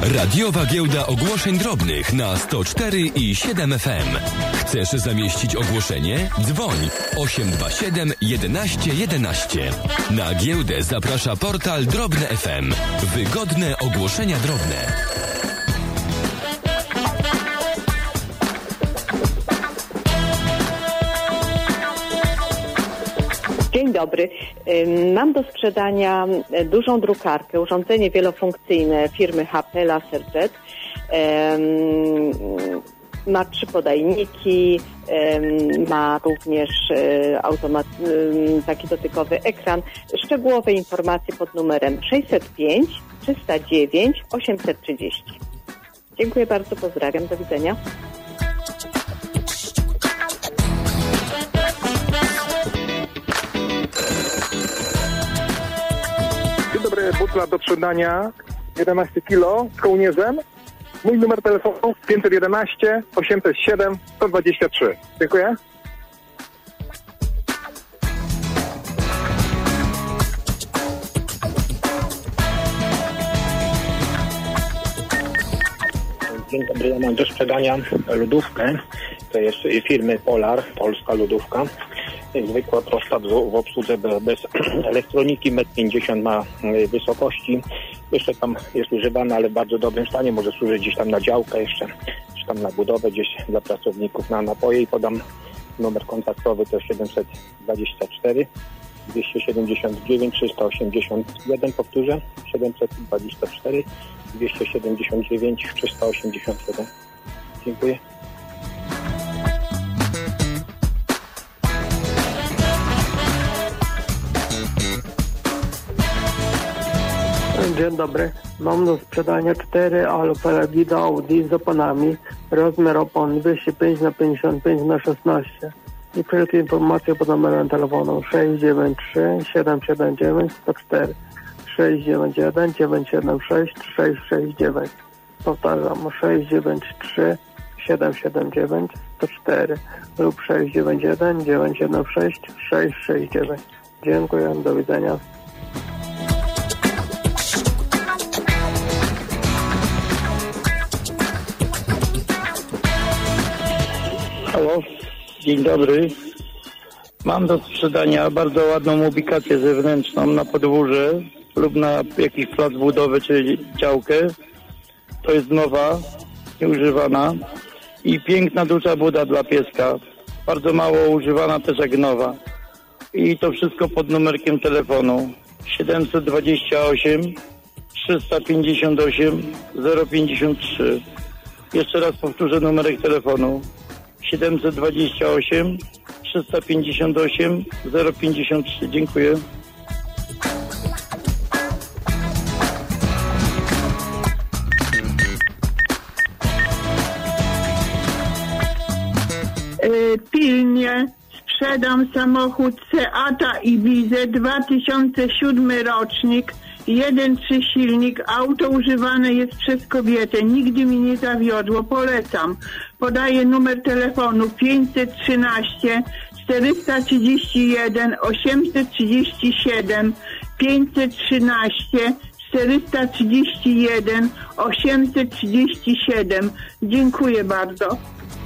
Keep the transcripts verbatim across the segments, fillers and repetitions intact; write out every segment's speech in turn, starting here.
Radiowa Giełda Ogłoszeń Drobnych na sto cztery i siedem F M. Chcesz zamieścić ogłoszenie? Dzwoń osiem dwa siedem jedenaście jedenaście. Na giełdę zaprasza portal Drobne F M. Wygodne ogłoszenia drobne. Dzień dobry. Mam do sprzedania dużą drukarkę, urządzenie wielofunkcyjne firmy H P LaserJet. Ma trzy podajniki, ma również automat, taki dotykowy ekran. Szczegółowe informacje pod numerem sześćset pięć trzysta dziewięć osiemset trzydzieści. Dziękuję bardzo, pozdrawiam, do widzenia. Dzień dobry, butla do sprzedania, jedenaście kilo z kołnierzem. Mój numer telefonu pięćset jedenaście osiemset siedem sto dwadzieścia trzy. Dziękuję. Dzień dobry, ja mam do sprzedania lodówkę. To jest firmy Polar, polska lodówka. Zwykła, prosta w obsłudze bez elektroniki, metr pięćdziesiąt ma wysokości. Jeszcze tam jest używana, ale w bardzo dobrym stanie. Może służyć gdzieś tam na działkę jeszcze, czy tam na budowę, gdzieś dla pracowników na napoje. I podam numer kontaktowy, to siedemset dwadzieścia cztery dwieście siedemdziesiąt dziewięć trzysta osiemdziesiąt jeden. Powtórzę, siedemset dwadzieścia cztery dwieście siedemdziesiąt dziewięć trzysta osiemdziesiąt jeden. Dziękuję. Dzień dobry. Mam do sprzedania cztery Alfa-Lagido Audi z oponami. Rozmiar opon dwieście pięć na pięćdziesiąt pięć na szesnaście. I wszelkie informacje pod numerem telefonu sześć dziewięć trzy siedem siedem dziewięć sto cztery, sześć dziewięć jeden dziewięć siedem sześć sześć sześć dziewięć. Powtarzam, sześć dziewięć trzy siedem siedem dziewięć sto cztery lub sześć dziewięć jeden dziewięć siedem sześć sześć sześć dziewięć. Dziękuję, do widzenia. Halo, dzień dobry. Mam do sprzedania bardzo ładną ubikację zewnętrzną na podwórze lub na jakiś plac budowy czy działkę. To jest nowa, nieużywana i piękna duża buda dla pieska. Bardzo mało używana, też jak nowa. I to wszystko pod numerkiem telefonu siedemset dwadzieścia osiem trzysta pięćdziesiąt osiem zero pięćdziesiąt trzy. Jeszcze raz powtórzę numerek telefonu siedemset dwadzieścia osiem trzysta pięćdziesiąt osiem zero pięćdziesiąt trzy. Dziękuję. Pilnie sprzedam samochód Seata Ibizę dwa tysiące siódmy rocznik, jeden przecinek trzy silnik. Auto używane jest przez kobietę, nigdy mi nie zawiodło, polecam. Podaję numer telefonu pięćset trzynaście czterysta trzydzieści jeden osiemset trzydzieści siedem, pięćset trzynaście czterysta trzydzieści jeden osiemset trzydzieści siedem. Dziękuję bardzo.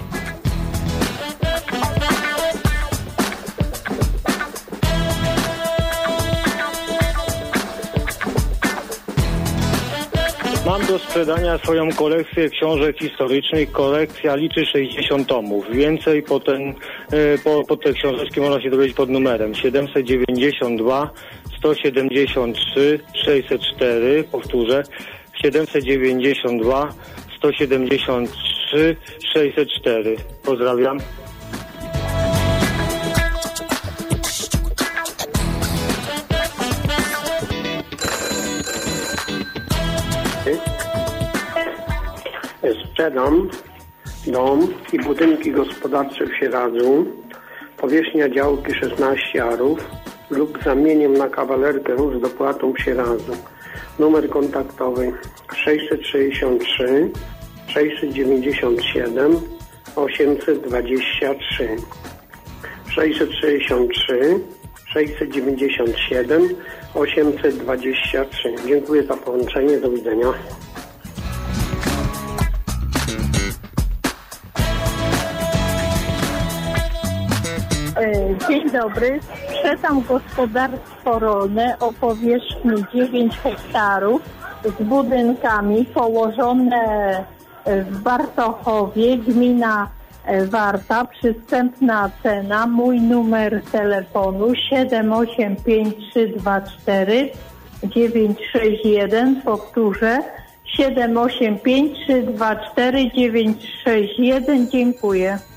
Mam do sprzedania swoją kolekcję książek historycznych. Kolekcja liczy sześćdziesiąt tomów. Więcej po, ten, po, po te książeczki można się dowiedzieć pod numerem siedemset dziewięćdziesiąt dwa sto siedemdziesiąt trzy sześćset cztery. Powtórzę, siedemset dziewięćdziesiąt dwa sto siedemdziesiąt trzy sześćset cztery. Pozdrawiam. Sprzedam dom i budynki gospodarcze w Sieradzu. Powierzchnia działki szesnaście arów lub zamieniem na kawalerkę z dopłatą w Sieradzu. Numer kontaktowy sześćset sześćdziesiąt trzy sześćset dziewięćdziesiąt siedem osiemset dwadzieścia trzy, sześćset sześćdziesiąt trzy sześćset dziewięćdziesiąt siedem osiemset dwadzieścia trzy. Dziękuję za połączenie. Do widzenia. Dzień dobry. Sprzedam gospodarstwo rolne o powierzchni dziewięć hektarów z budynkami położone w Bartochowie, gmina Warta, przystępna cena. Mój numer telefonu siedem osiem pięć trzy dwa cztery dziewięć sześć jeden. Powtórzę siedem osiem pięć trzy dwa cztery dziewięć sześć jeden. Dziękuję.